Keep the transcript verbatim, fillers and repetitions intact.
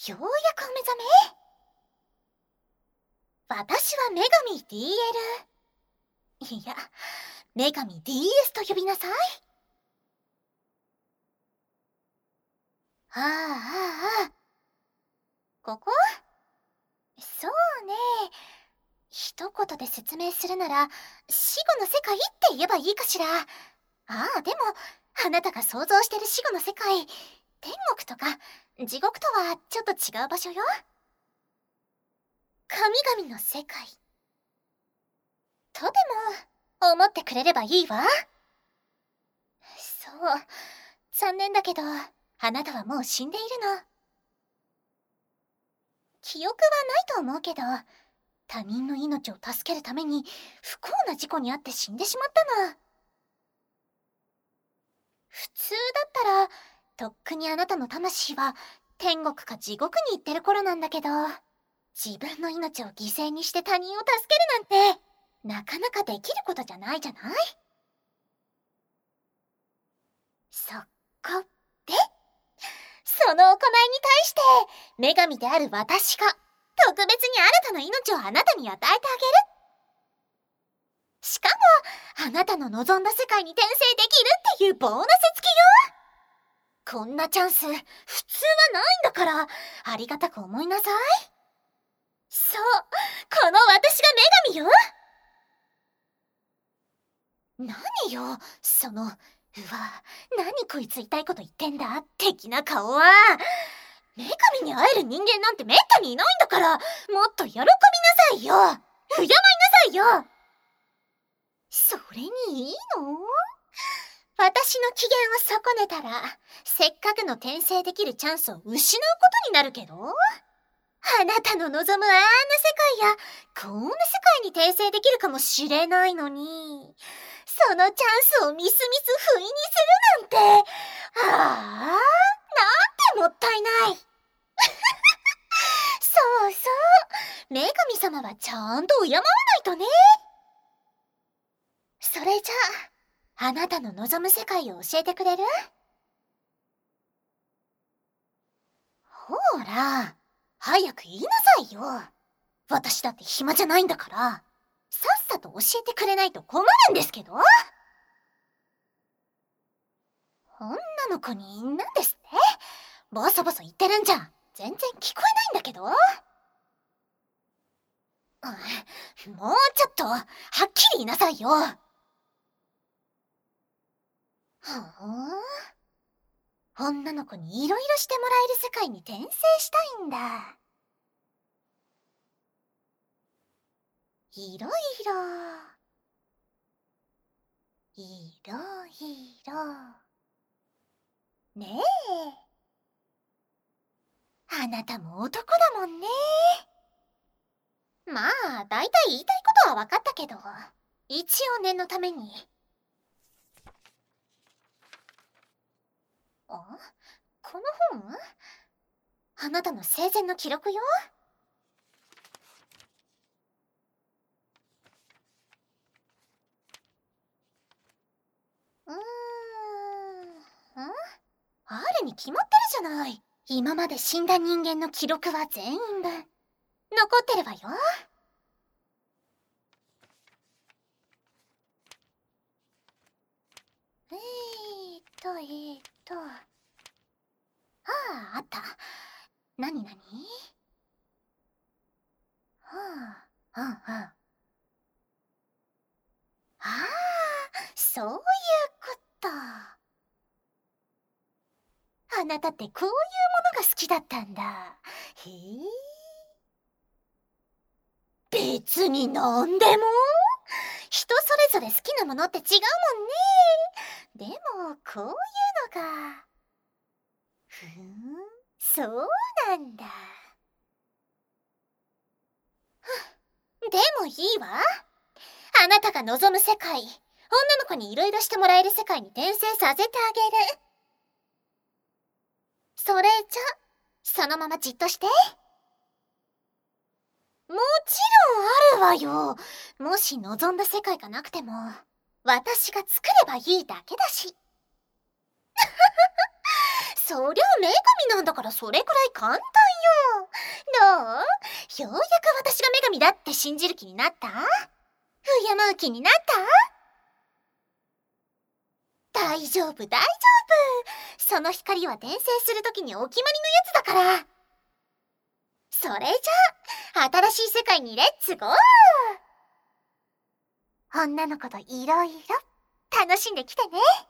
ようやくお目覚め。私は女神 ディーエル。いや、女神 ディーエス と呼びなさい。ああ、ああ。ここ？そうね。一言で説明するなら、死後の世界って言えばいいかしら。ああ、でも、あなたが想像してる死後の世界、天国とか地獄とはちょっと違う場所よ。神々の世界。とでも、思ってくれればいいわ。そう、残念だけど、あなたはもう死んでいるの。記憶はないと思うけど、他人の命を助けるために不幸な事故に遭って死んでしまったの。普通だったら、とっくにあなたの魂は天国か地獄に行ってる頃なんだけど、自分の命を犠牲にして他人を助けるなんて、なかなかできることじゃないじゃない？そこで、その行いに対して、女神である私が、特別に新たな命をあなたに与えてあげる。しかも、あなたの望んだ世界に転生できるっていうボーナス付きよ。こんなチャンス、普通はないんだから、ありがたく思いなさい。そう、この私が女神よ。何よ、その、うわ、何こいつ痛いこと言ってんだ、的な顔は。女神に会える人間なんてめったにいないんだから、もっと喜びなさいよ。敬いなさいよ。それにいいの？私の機嫌を損ねたら、せっかくの転生できるチャンスを失うことになるけど？あなたの望むあんな世界や、こんな世界に転生できるかもしれないのに、そのチャンスをみすみす不意にするなんて、ああ、なんてもったいない。そうそう、女神様はちゃんと敬わないとね。それじゃあ、あなたの望む世界を教えてくれる？ほら、早く言いなさいよ。私だって暇じゃないんだから、さっさと教えてくれないと困るんですけど。女の子になんですって？ボソボソ言ってるんじゃ全然聞こえないんだけど。もうちょっとはっきり言いなさいよ。はあ、女の子にいろいろしてもらえる世界に転生したいんだ。いろいろ、いろいろ。ねえ。あなたも男だもんね。まあ、だいたい言いたいことは分かったけど、一応念のために。あ？この本？あなたの生前の記録よ。うーん、ん？あるに決まってるじゃない。今まで死んだ人間の記録は全員分、残ってるわよ。えーっと、えーっと。ああ、あった。なになに？はあ、はあ、はあ。ああ、そういうこと。あなたってこういうものが好きだったんだ。へえ。別になんでも？人それぞれ好きなものって違うもんね。でも、こういうのが。ふーん、そうなんだ。でもいいわ。あなたが望む世界、女の子にいろいろしてもらえる世界に転生させてあげる。それじゃ、そのままじっとして。もちろんあるわよ。もし望んだ世界がなくても、私が作ればいいだけだし。そりゃ女神なんだからそれくらい簡単よ。 どう？ようやく私が女神だって信じる気になった？敬う気になった？大丈夫大丈夫。その光は転生するときにお決まりのやつだから。それじゃあ新しい世界にレッツゴー。女の子といろいろ楽しんできてね。